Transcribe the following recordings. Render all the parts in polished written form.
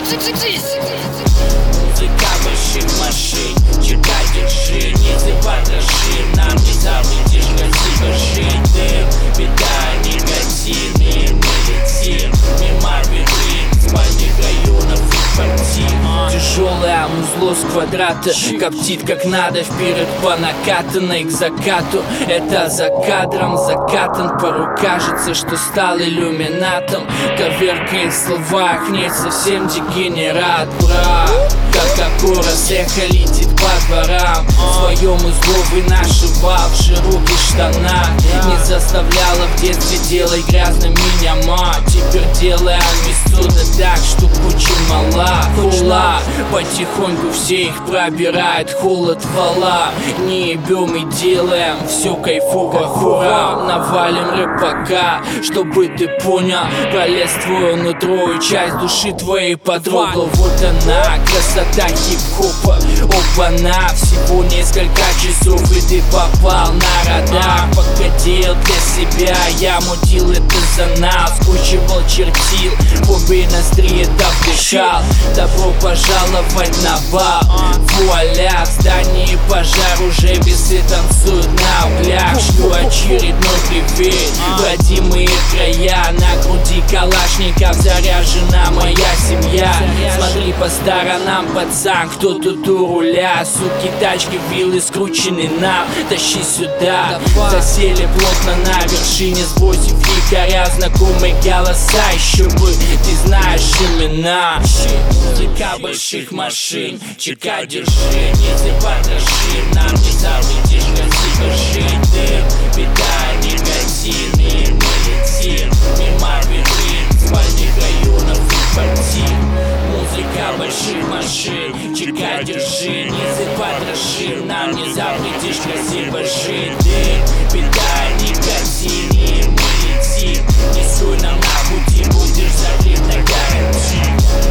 Музыка больших машин, чекай, держи, не заподражи. Нам не запретишь красиво жить. Дым, беда, никотин, и мы летим мимо берлин, спальных районов и квартир. Тяжелое музло с квадрата коптит как надо, вперед по накатанной к закату. Это за кадром закатан порой кажется, что стал иллюминатом. Коверкает в словах, не совсем дегенерат, брат. Как аккорд эхо летит по дворам, в своем узлу вынашивал в широких штанах. Не заставляла в детстве делать грязно меня мать. Теперь делаем весоны так, что куча мала. Хула, потихоньку все их пробирает холод вала. Не ебем и делаем все кайфово, хура. Навалим рэпака, чтобы ты понял, пролез твое нутро и часть души твоей потрогал. Вот она, красота хип-хопа, опа-на. Всего несколько часов и ты попал на радар. Пока делал для себя, я мутил это за нас. Скучивал, чертил, в обе ноздри это вдыхал. Добро пожаловать на бал, вуаля. В здании пожар, уже весы танцуют на углях. Что очередной привет, родимые края. На груди калашников заряжена моя семья. Смотри по сторонам, пацан, кто тут у руля. Суки, тачки, виллы скручены нам, тащи сюда. Засели плотно на вершине, сбросив якоря. Знакомые голоса, еще бы ты знаешь имена. Музыка больших машин, чекай, держи, не заподражи. Нам не запретишь красиво жить. Дым, беда, никотин, и мы летим мимо берлин, спальных районов и квартир. Музыка больших машин, чекай, держи, не заподражи. Нам не запретишь красиво жить. Дым, беда, никотин, и мы летим. Не суй нам на пути, будешь закрыт на гарантии.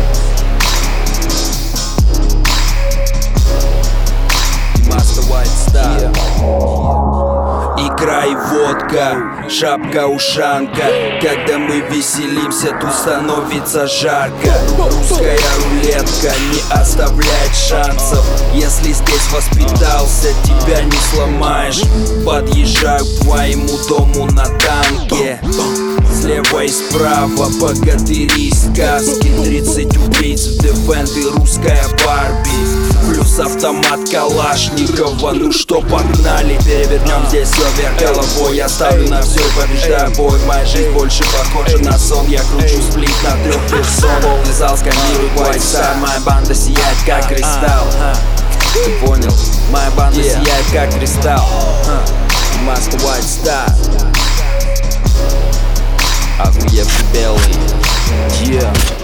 Master White Star. Икра и водка, шапка-ушанка. Когда мы веселимся, тут становится жарко. Русская рулетка не оставляет шансов. Если здесь воспитался, тебя не сломаешь. Подъезжаю к твоему дому на танке. Слева и справа богатыри и сказки. 30 убийц в Defend и русская Барби. Плюс автомат Калашникова. Ну что, погнали, перевернем здесь все вверх головой. Я ставлю на все и побеждаю бой. Моя жизнь больше похожа на сон. Я кручу сплит на 3 персон. Полный зал сканирует White Star. Моя банда сияет как кристалл. Ты понял? Моя банда сияет как кристалл. Master White Star. Охуевший белый. Yeah.